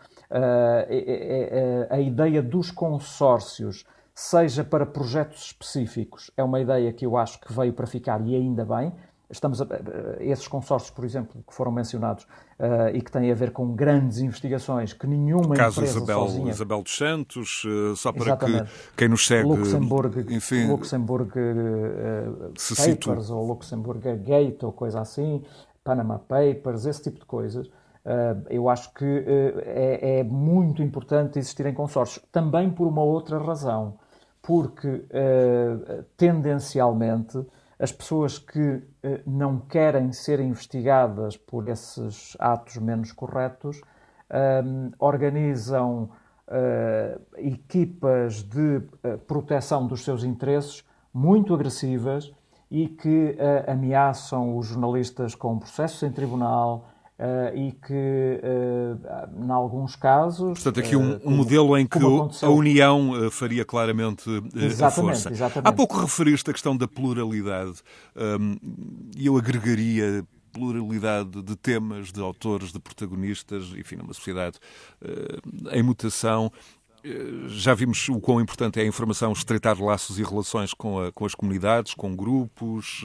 A ideia dos consórcios, seja para projetos específicos, é uma ideia que eu acho que veio para ficar e ainda bem. Esses consórcios, por exemplo, que foram mencionados e que têm a ver com grandes investigações que nenhuma Caso empresa sozinha... Isabel dos Santos, só para Exatamente. que quem nos segue, enfim, Luxemburg se Papers situa. ou Luxemburg Gate ou coisa assim, Panama Papers, esse tipo de coisas. Eu acho que é muito importante existirem consórcios. Também por uma outra razão. Porque, tendencialmente, as pessoas que não querem ser investigadas por esses atos menos corretos organizam equipas de proteção dos seus interesses muito agressivas e que ameaçam os jornalistas com processos em tribunal e que, em alguns casos... Portanto, aqui um modelo em que a União faria claramente a força. Exatamente. Há pouco referiste a questão da pluralidade e eu agregaria pluralidade de temas, de autores, de protagonistas, enfim, numa sociedade em mutação. Já vimos o quão importante é a informação estreitar laços e relações com as comunidades, com grupos,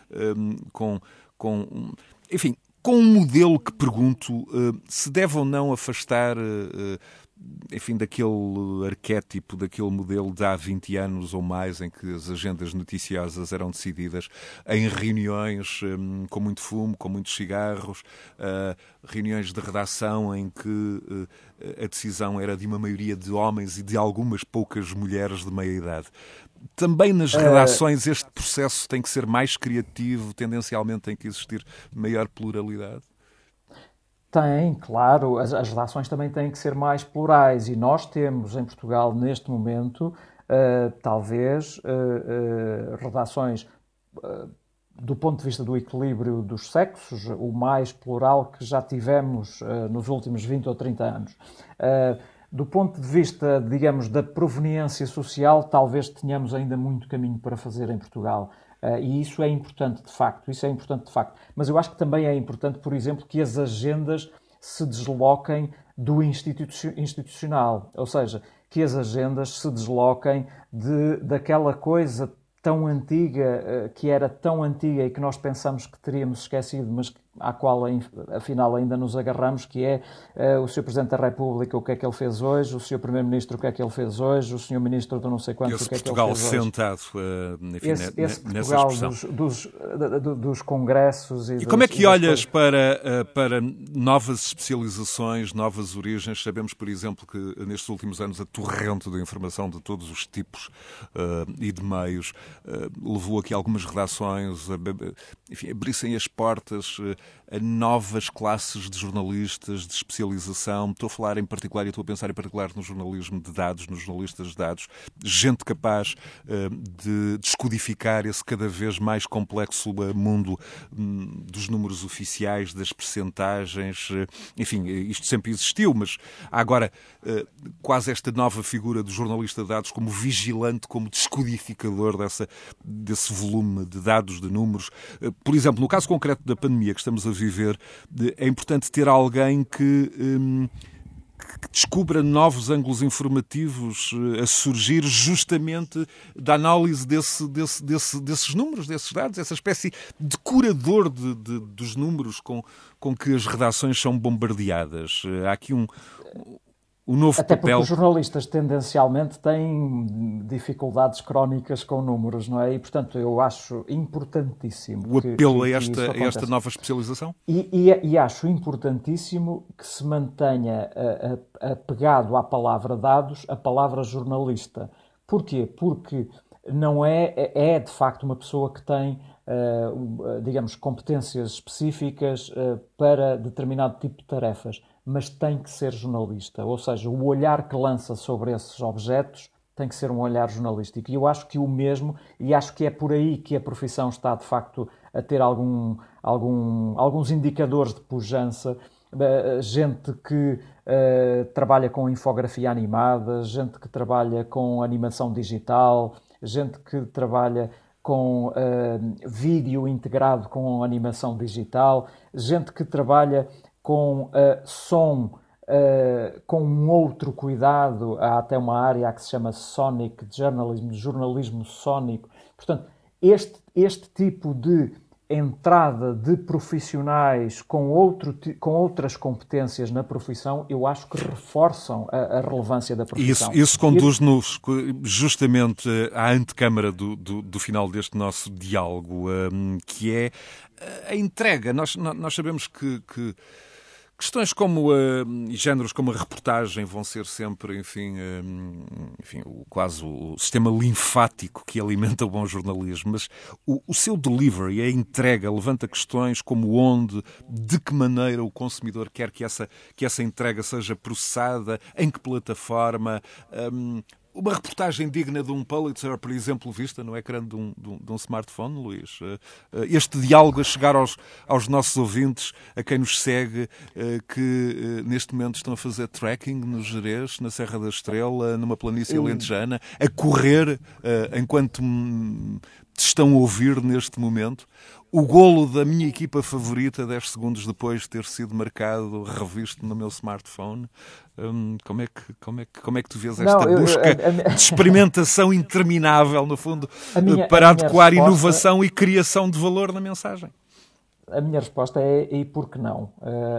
enfim, com um modelo que pergunto se deve ou não afastar, enfim, daquele arquétipo, daquele modelo de há 20 anos ou mais em que as agendas noticiosas eram decididas em reuniões com muito fumo, com muitos cigarros, reuniões de redação em que a decisão era de uma maioria de homens e de algumas poucas mulheres de meia idade. Também nas redações este processo tem que ser mais criativo, tendencialmente tem que existir maior pluralidade? Tem, claro. As redações também têm que ser mais plurais e nós temos em Portugal, neste momento, talvez redações do ponto de vista do equilíbrio dos sexos, o mais plural que já tivemos nos últimos 20 ou 30 anos. Do ponto de vista, digamos, da proveniência social, talvez tenhamos ainda muito caminho para fazer em Portugal. E isso é importante, de facto. Mas eu acho que também é importante, por exemplo, que as agendas se desloquem do institucional. Ou seja, que as agendas se desloquem daquela coisa tão antiga, que era tão antiga e que nós pensamos que teríamos esquecido, mas à qual afinal ainda nos agarramos, que é o Sr. Presidente da República, o que é que ele fez hoje, o Sr. Primeiro-Ministro, o que é que ele fez hoje, o Sr. Ministro do não sei quantos, o que é que ele fez hoje. Sentado, enfim, esse nessa Portugal expressão. dos congressos. E como é que olhas para novas especializações, novas origens? Sabemos, por exemplo, que nestes últimos anos a torrente de informação de todos os tipos e de meios levou aqui algumas redações a abrissem as portas a novas classes de jornalistas de especialização. Estou a falar em particular e estou a pensar em particular no jornalismo de dados, nos jornalistas de dados, gente capaz de descodificar esse cada vez mais complexo mundo dos números oficiais, das percentagens. Enfim, isto sempre existiu, mas há agora quase esta nova figura do jornalista de dados como vigilante, como descodificador desse volume de dados, de números. Por exemplo, no caso concreto da pandemia que estamos a viver, é importante ter alguém que descubra novos ângulos informativos a surgir justamente da análise desses números, desses dados, essa espécie de curador dos números com que as redações são bombardeadas. Há aqui um novo Até papel. porque os jornalistas tendencialmente têm dificuldades crónicas com números, não é? E, portanto, eu acho importantíssimo O apelo a que esta nova especialização? E acho importantíssimo que se mantenha apegado à palavra dados, a palavra jornalista. Porquê? Porque não é de facto uma pessoa que tem, digamos, competências específicas para determinado tipo de tarefas, mas tem que ser jornalista. Ou seja, o olhar que lança sobre esses objetos tem que ser um olhar jornalístico. E eu acho que o mesmo, e acho que é por aí que a profissão está, de facto, a ter alguns indicadores de pujança. Gente que trabalha com infografia animada, gente que trabalha com animação digital, gente que trabalha com vídeo integrado com animação digital, gente que trabalha com som, com um outro cuidado. Há até uma área que se chama Sonic Journalism, jornalismo sónico. Portanto, este tipo de entrada de profissionais com outras competências na profissão, eu acho que reforçam a relevância da profissão. Isso conduz-nos justamente à antecâmara do final deste nosso diálogo, que é a entrega. Nós sabemos que questões como géneros como a reportagem vão ser sempre, enfim, quase o sistema linfático que alimenta o bom jornalismo, mas o seu delivery, a entrega, levanta questões como onde, de que maneira o consumidor quer que essa entrega seja processada, em que plataforma. Uma reportagem digna de um Pulitzer, por exemplo, vista no ecrã de um smartphone, Luís. Este diálogo a chegar aos nossos ouvintes, a quem nos segue, que neste momento estão a fazer trekking no Gerês, na Serra da Estrela, numa planície alentejana, a correr enquanto te estão a ouvir neste momento. O golo da minha equipa favorita, 10 segundos depois de ter sido marcado, revisto no meu smartphone. Como é que tu vês esta busca de experimentação interminável, no fundo, para adequar inovação e criação de valor na mensagem? A minha resposta é e por que não?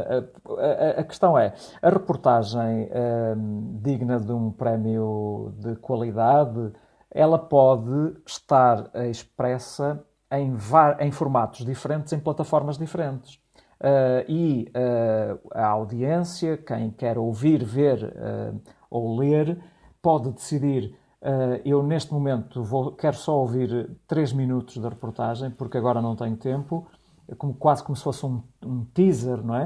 A questão é, a reportagem digna de um prémio de qualidade, ela pode estar expressa em formatos diferentes, em plataformas diferentes. A audiência, quem quer ouvir, ver ou ler, pode decidir: eu neste momento quero só ouvir 3 minutos da reportagem, porque agora não tenho tempo, quase como se fosse um teaser, não é?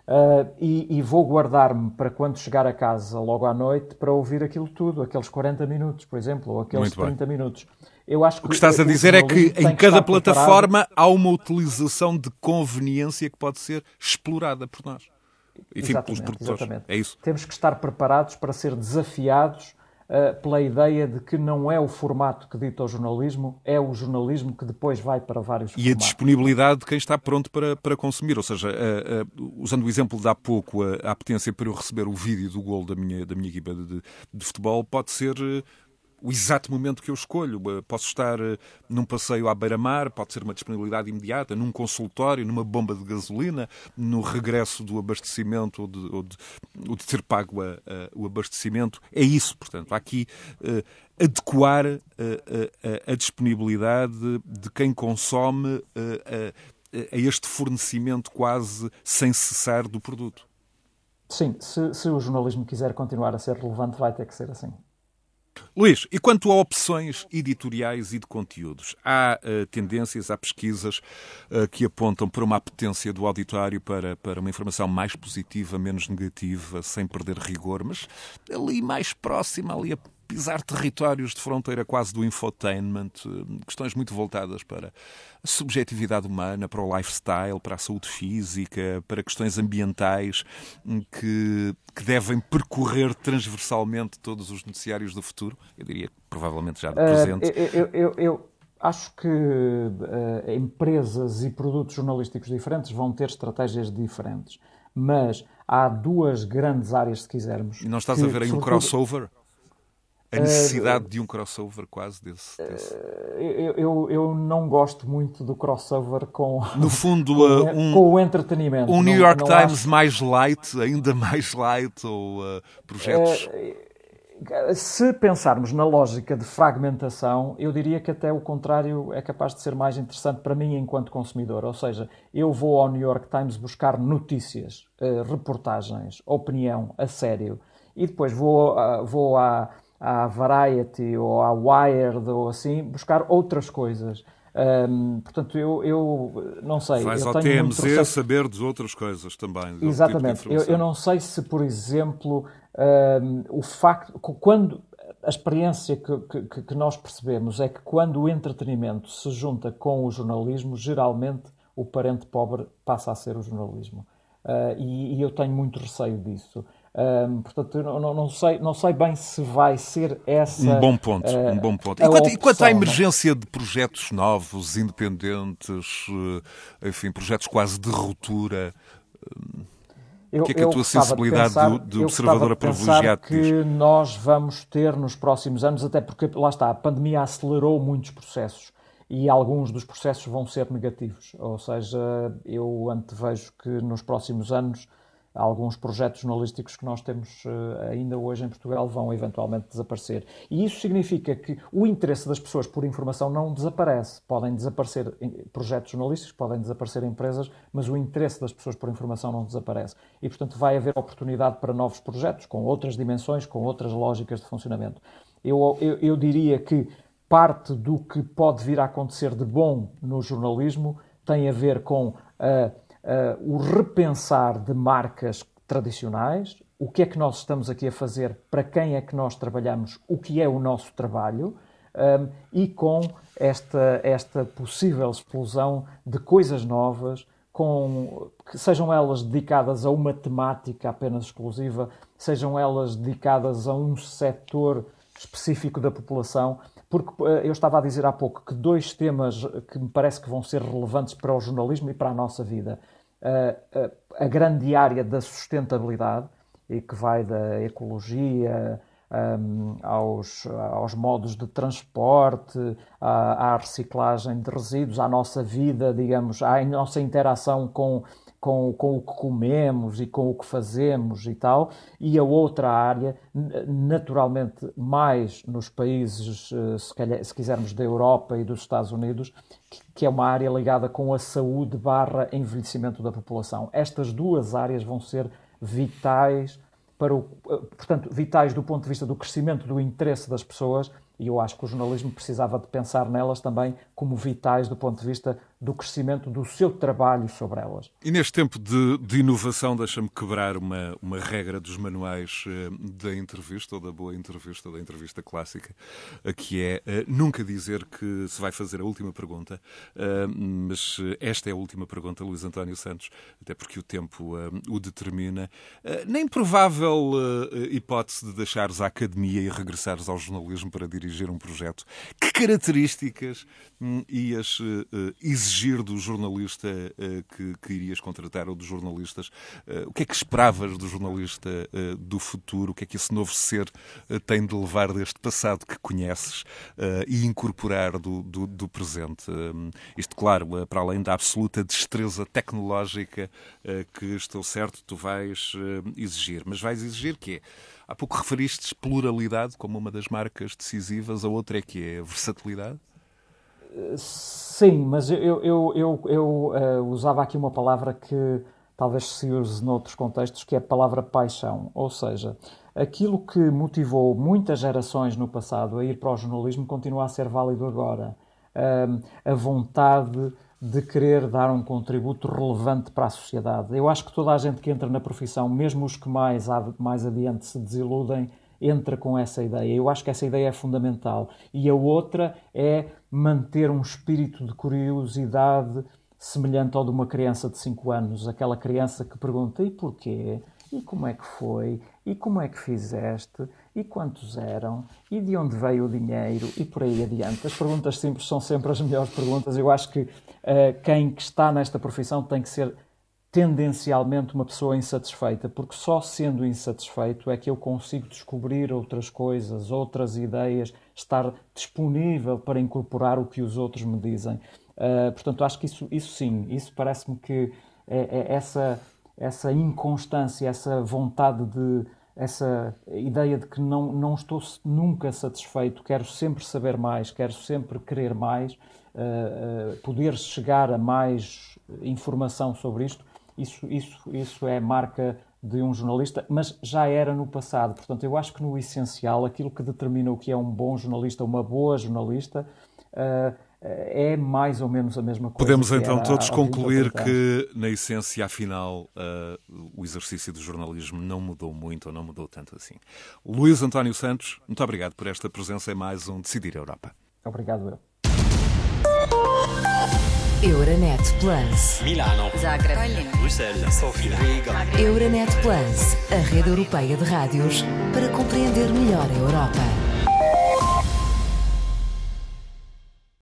E vou guardar-me para quando chegar a casa logo à noite para ouvir aquilo tudo, aqueles 40 minutos, por exemplo, ou aqueles 30 minutos. Eu acho o que estás a dizer é que em cada plataforma há uma utilização de conveniência que pode ser explorada por nós. Enfim, pelos produtores. Exatamente. É isso. Temos que estar preparados para ser desafiados pela ideia de que não é o formato que dita o jornalismo, é o jornalismo que depois vai para vários formatos. E a disponibilidade de quem está pronto para consumir. Ou seja, usando o exemplo de há pouco, a apetência para eu receber o vídeo do golo da minha equipa de futebol pode ser o exato momento que eu escolho. Posso estar num passeio à beira-mar, pode ser uma disponibilidade imediata, num consultório, numa bomba de gasolina, no regresso do abastecimento ou de ter pago o abastecimento. É isso, portanto. Há aqui adequar a disponibilidade de quem consome a este fornecimento quase sem cessar do produto. Sim, se o jornalismo quiser continuar a ser relevante, vai ter que ser assim. Luís, e quanto a opções editoriais e de conteúdos? Há tendências, há pesquisas que apontam para uma apetência do auditório para uma informação mais positiva, menos negativa, sem perder rigor, mas ali mais próxima, ali a pisar territórios de fronteira quase do infotainment, questões muito voltadas para a subjetividade humana, para o lifestyle, para a saúde física, para questões ambientais que devem percorrer transversalmente todos os noticiários do futuro. Eu diria, provavelmente já do presente. Eu acho que empresas e produtos jornalísticos diferentes vão ter estratégias diferentes, mas há duas grandes áreas, se quisermos. E não estás a ver aí um crossover? A necessidade de um crossover quase desse. Eu não gosto muito do crossover com, no fundo, com o entretenimento. Um New York Times mais light, ainda mais light, ou projetos... Se pensarmos na lógica de fragmentação, eu diria que até o contrário é capaz de ser mais interessante para mim enquanto consumidor. Ou seja, eu vou ao New York Times buscar notícias, reportagens, opinião, a sério. E depois vou à Variety ou à Wired ou assim, buscar outras coisas. Portanto, eu não sei. Vais eu ao tenho TMZ saber de outras coisas também. Exatamente. Tipo eu não sei se, por exemplo, o facto... Quando a experiência que nós percebemos é que quando o entretenimento se junta com o jornalismo, geralmente o parente pobre passa a ser o jornalismo. E eu tenho muito receio disso. Portanto, não sei bem se vai ser essa... Um bom ponto. E quanto à emergência de projetos novos, independentes, enfim, projetos quase de ruptura, o que é que a tua sensibilidade de observadora privilegiada diz? Que nós vamos ter nos próximos anos, até porque, lá está, a pandemia acelerou muitos processos e alguns dos processos vão ser negativos. Ou seja, eu antevejo que nos próximos anos alguns projetos jornalísticos que nós temos ainda hoje em Portugal vão eventualmente desaparecer. E isso significa que o interesse das pessoas por informação não desaparece. Podem desaparecer projetos jornalísticos, podem desaparecer empresas, mas o interesse das pessoas por informação não desaparece. E, portanto, vai haver oportunidade para novos projetos, com outras dimensões, com outras lógicas de funcionamento. Eu diria que parte do que pode vir a acontecer de bom no jornalismo tem a ver com o repensar de marcas tradicionais, o que é que nós estamos aqui a fazer, para quem é que nós trabalhamos, o que é o nosso trabalho, e com esta possível explosão de coisas novas, que sejam elas dedicadas a uma temática apenas exclusiva, sejam elas dedicadas a um setor específico da população, porque eu estava a dizer há pouco que dois temas que me parece que vão ser relevantes para o jornalismo e para a nossa vida. A grande área da sustentabilidade, e que vai da ecologia aos modos de transporte, à reciclagem de resíduos, à nossa vida, digamos, à nossa interação com o que comemos e com o que fazemos e tal, e a outra área, naturalmente mais nos países, se quisermos, da Europa e dos Estados Unidos, que é uma área ligada com a saúde / envelhecimento da população. Estas duas áreas vão ser vitais portanto, vitais do ponto de vista do crescimento do interesse das pessoas E eu acho que o jornalismo precisava de pensar nelas também como vitais do ponto de vista do crescimento do seu trabalho sobre elas. E neste tempo de inovação, deixa-me quebrar uma regra dos manuais da entrevista, ou da boa entrevista, ou da entrevista clássica, que é nunca dizer que se vai fazer a última pergunta, mas esta é a última pergunta, Luís António Santos, até porque o tempo o determina. Na improvável hipótese de deixares a academia e regressares ao jornalismo para dirigir um projeto, que características ias exigir do jornalista que irias contratar, ou dos jornalistas? O que é que esperavas do jornalista do futuro? O que é que esse novo ser tem de levar deste passado que conheces e incorporar do presente? Isto, claro, para além da absoluta destreza tecnológica que, estou certo, tu vais exigir. Mas vais exigir quê? Há pouco referiste pluralidade como uma das marcas decisivas, a outra é que é a versatilidade? Sim, mas eu usava aqui uma palavra que talvez se use noutros contextos, que é a palavra paixão. Ou seja, aquilo que motivou muitas gerações no passado a ir para o jornalismo continua a ser válido agora. A vontade de querer dar um contributo relevante para a sociedade. Eu acho que toda a gente que entra na profissão, mesmo os que mais adiante se desiludem, entra com essa ideia. Eu acho que essa ideia é fundamental. E a outra é manter um espírito de curiosidade semelhante ao de uma criança de 5 anos. Aquela criança que pergunta: e porquê? E como é que foi? E como é que fizeste? E quantos eram? E de onde veio o dinheiro? E por aí adiante. As perguntas simples são sempre as melhores perguntas. Eu acho que quem está nesta profissão tem que ser tendencialmente uma pessoa insatisfeita, porque só sendo insatisfeito é que eu consigo descobrir outras coisas, outras ideias, estar disponível para incorporar o que os outros me dizem. Portanto, acho que isso sim, isso parece-me que essa inconstância, essa vontade essa ideia de que não estou nunca satisfeito, quero sempre saber mais, quero sempre querer mais, poder chegar a mais informação sobre isto, isso é marca de um jornalista, mas já era no passado. Portanto, eu acho que no essencial, aquilo que determina o que é um bom jornalista, uma boa jornalista, é mais ou menos a mesma coisa. Podemos então todos concluir que, na essência, afinal, o exercício do jornalismo não mudou muito, ou não mudou tanto assim. Luís António Santos, muito obrigado por esta presença em mais um Decidir Europa. Obrigado eu. Euronet Plus. Milano. Zagreb. Bruxelas. Sofia. Riga. Euronet Plus, a rede europeia de rádios para compreender melhor a Europa.